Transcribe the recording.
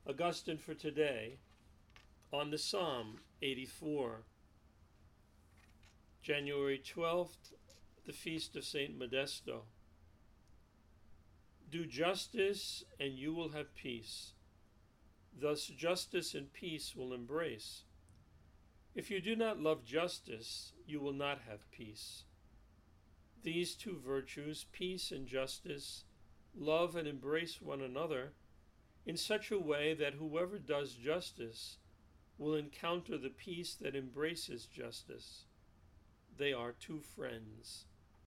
Augustine for today on the Psalm 84, January 12th, the feast of Saint Modesto. Do justice and you will have peace. Thus justice and peace will embrace. If you do not love justice, you will not have peace. These two virtues, peace and justice, love and embrace one another in such a way that whoever does justice will encounter the peace that embraces justice. They are two friends.